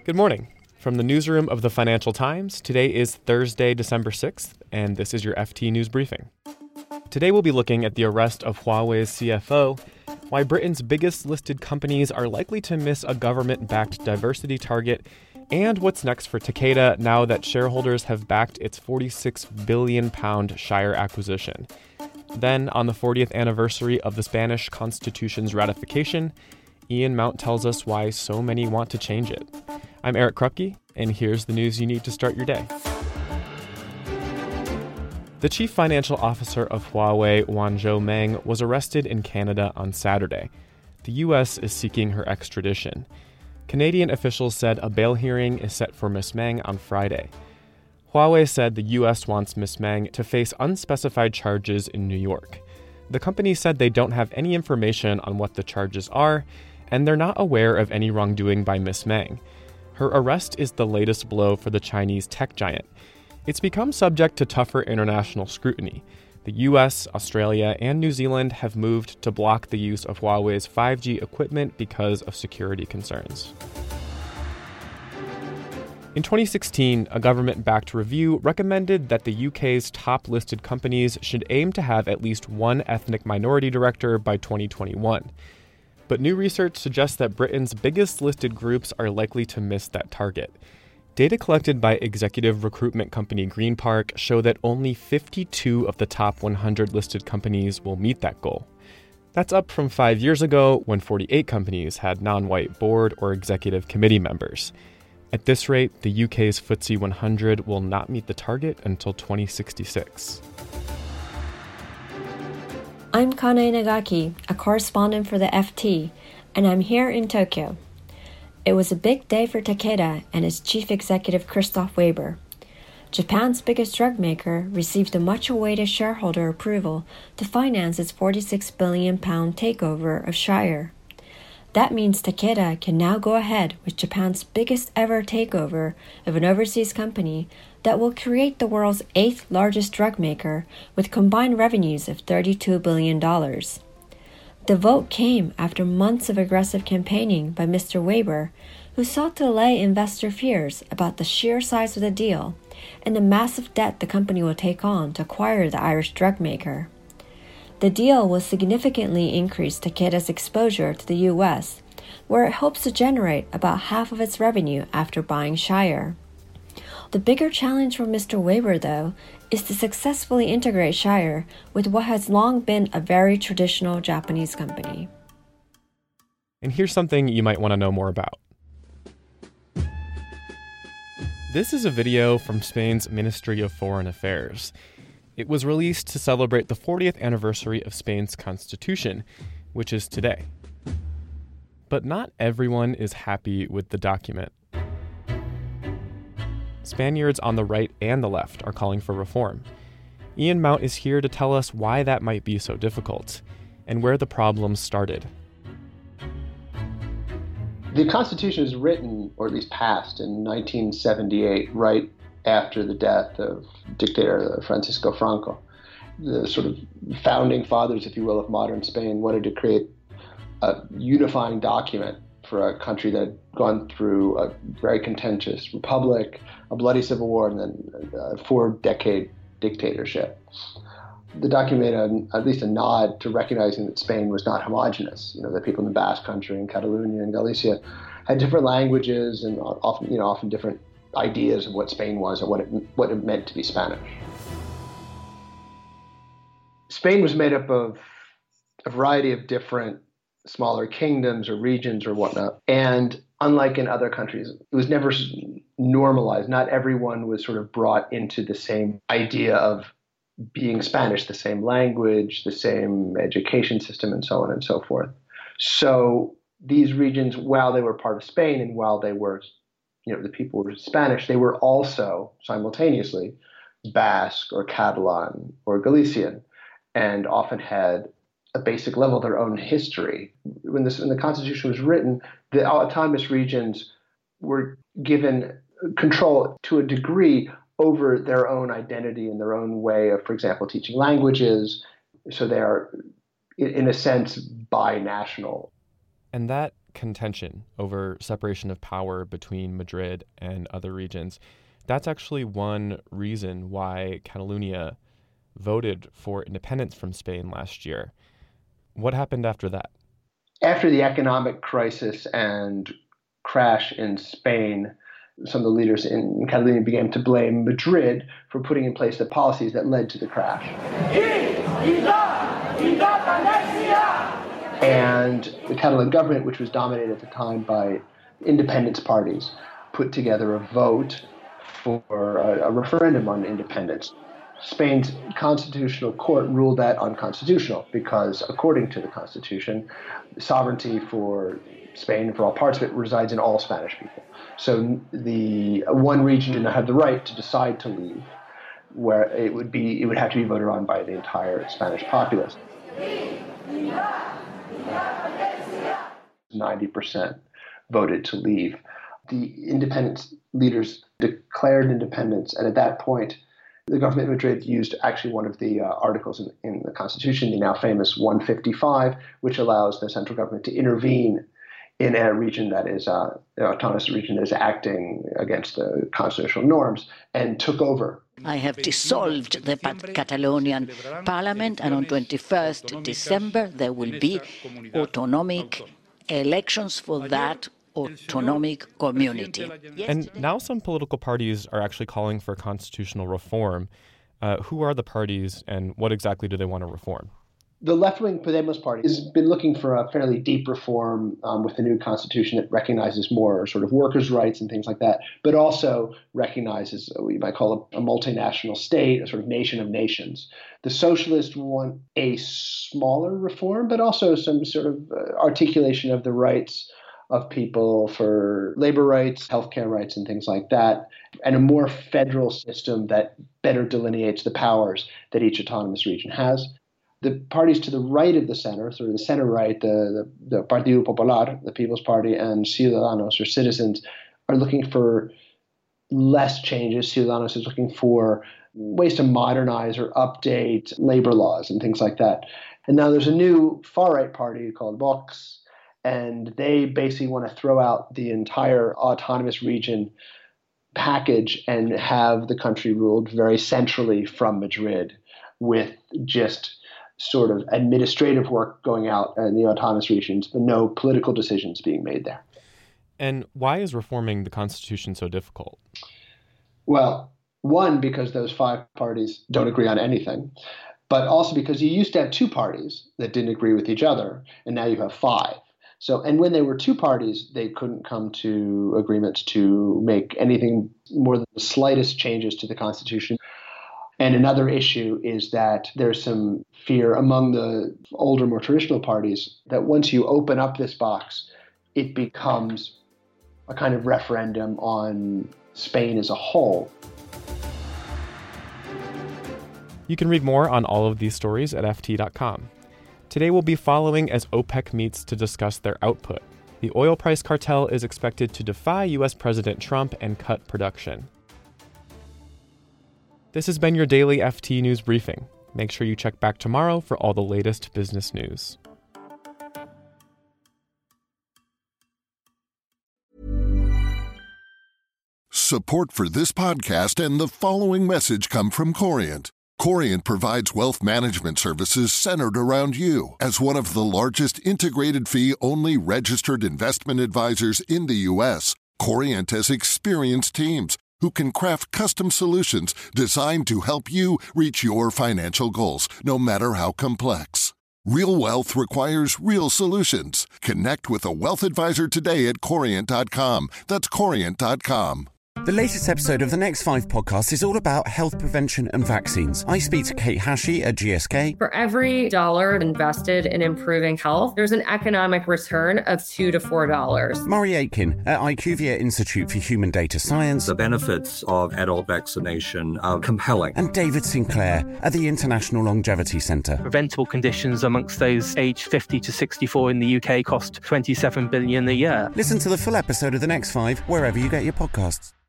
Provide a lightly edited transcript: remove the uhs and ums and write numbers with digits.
Good morning. From the newsroom of the Financial Times, today is Thursday, December 6th, and this is your FT News Briefing. Today we'll be looking at the arrest of Huawei's CFO, why Britain's biggest listed companies are likely to miss a government-backed diversity target, and what's next for Takeda now that shareholders have backed its £46 billion Shire acquisition. Then, on the 40th anniversary of the Spanish Constitution's ratification, Ian Mount tells us why so many want to change it. I'm Eric Krupke, and here's the news you need to start your day. The chief financial officer of Huawei, Wanzhou Meng, was arrested in Canada on Saturday. The U.S. is seeking her extradition. Canadian officials said a bail hearing is set for Ms. Meng on Friday. Huawei said the U.S. wants Ms. Meng to face unspecified charges in New York. The company said they don't have any information on what the charges are, and they're not aware of any wrongdoing by Ms. Meng. Her arrest is the latest blow for the Chinese tech giant. It's become subject to tougher international scrutiny. The US, Australia, and New Zealand have moved to block the use of Huawei's 5G equipment because of security concerns. In 2016, a government-backed review recommended that the UK's top listed companies should aim to have at least one ethnic minority director by 2021. But new research suggests that Britain's biggest listed groups are likely to miss that target. Data collected by executive recruitment company GreenPark show that only 52 of the top 100 listed companies will meet that goal. That's up from 5 years ago when 48 companies had non-white board or executive committee members. At this rate, the UK's FTSE 100 will not meet the target until 2066. I'm Kanae Nagaki, a correspondent for the FT, and I'm here in Tokyo. It was a big day for Takeda and its chief executive Christoph Weber. Japan's biggest drug maker received the much-awaited shareholder approval to finance its £46 billion takeover of Shire. That means Takeda can now go ahead with Japan's biggest ever takeover of an overseas company that will create the world's 8th largest drug maker with combined revenues of $32 billion. The vote came after months of aggressive campaigning by Mr. Weber, who sought to allay investor fears about the sheer size of the deal and the massive debt the company will take on to acquire the Irish drug maker. The deal will significantly increase Takeda's exposure to the U.S., where it hopes to generate about half of its revenue after buying Shire. The bigger challenge for Mr. Weber, though, is to successfully integrate Shire with what has long been a very traditional Japanese company. And here's something you might want to know more about. This is a video from Spain's Ministry of Foreign Affairs. It was released to celebrate the 40th anniversary of Spain's constitution, which is today. But not everyone is happy with the document. Spaniards on the right and the left are calling for reform. Ian Mount is here to tell us why that might be so difficult and where the problems started. The Constitution was written, or at least passed, in 1978, right after the death of dictator Francisco Franco. The sort of founding fathers, if you will, of modern Spain wanted to create a unifying document for a country that had gone through a very contentious republic, a bloody civil war, and then a 4-decade dictatorship. The document made at least a nod to recognizing that Spain was not homogenous. You know, the people in the Basque Country and Catalonia and Galicia had different languages and often different ideas of what Spain was and what it meant to be Spanish. Spain was made up of a variety of different smaller kingdoms or regions or whatnot. And unlike in other countries, it was never normalized. Not everyone was sort of brought into the same idea of being Spanish, the same language, the same education system, and so on and so forth. So these regions, while they were part of Spain and while they were, the people were Spanish, they were also simultaneously Basque or Catalan or Galician, and often had a basic level of their own history. When the Constitution was written, the autonomous regions were given control to a degree over their own identity and their own way of, for example, teaching languages. So they are, in a sense, binational. And that contention over separation of power between Madrid and other regions. That's actually one reason why Catalonia voted for independence from Spain last year. What happened after that? After the economic crisis and crash in Spain, some of the leaders in Catalonia began to blame Madrid for putting in place the policies that led to the crash. And the Catalan government, which was dominated at the time by independence parties, put together a vote for a referendum on independence. Spain's constitutional court ruled that unconstitutional because, according to the Constitution, sovereignty for Spain and for all parts of it resides in all Spanish people. So the one region did not have the right to decide to leave, where it would have to be voted on by the entire Spanish populace. 90% voted to leave. The independence leaders declared independence, and at that point, the government of Madrid used actually one of the articles in the Constitution, the now famous 155, which allows the central government to intervene in a region that is an autonomous region that is acting against the constitutional norms, and took over. I have dissolved the Catalonian parliament, and on 21st December there will be autonomic elections for that autonomic community. And now some political parties are actually calling for constitutional reform. Who are the parties, and what exactly do they want to reform? The left-wing Podemos party has been looking for a fairly deep reform with the new constitution that recognizes more sort of workers' rights and things like that, but also recognizes what you might call a multinational state, a sort of nation of nations. The socialists want a smaller reform, but also some sort of articulation of the rights of people for labor rights, healthcare rights, and things like that, and a more federal system that better delineates the powers that each autonomous region has. The parties to the right of the center, sort of the center right, the Partido Popular, the People's Party, and Ciudadanos, or Citizens, are looking for less changes. Ciudadanos is looking for ways to modernize or update labor laws and things like that. And now there's a new far-right party called Vox, and they basically want to throw out the entire autonomous region package and have the country ruled very centrally from Madrid, with just sort of administrative work going out in the autonomous regions, but no political decisions being made there. And why is reforming the Constitution so difficult? Well, one, because those five parties don't agree on anything, but also because you used to have two parties that didn't agree with each other, and now you have five. So, and when they were two parties, they couldn't come to agreements to make anything more than the slightest changes to the Constitution. And another issue is that there's some fear among the older, more traditional parties that once you open up this box, it becomes a kind of referendum on Spain as a whole. You can read more on all of these stories at FT.com. Today we'll be following as OPEC meets to discuss their output. The oil price cartel is expected to defy U.S. President Trump and cut production. This has been your daily FT News Briefing. Make sure you check back tomorrow for all the latest business news. Support for this podcast and the following message come from Corient. Corient provides wealth management services centered around you. As one of the largest integrated fee-only registered investment advisors in the U.S., Corient has experienced teams who can craft custom solutions designed to help you reach your financial goals, no matter how complex. Real wealth requires real solutions. Connect with a wealth advisor today at Corient.com. That's Corient.com. The latest episode of the Next 5 podcast is all about health prevention and vaccines. I speak to Kate Hashi at GSK. For every dollar invested in improving health, there's an economic return of $2 to $4. Murray Aitken at IQVIA Institute for Human Data Science. The benefits of adult vaccination are compelling. And David Sinclair at the International Longevity Centre. Preventable conditions amongst those aged 50 to 64 in the UK cost $27 billion a year. Listen to the full episode of the Next 5 wherever you get your podcasts.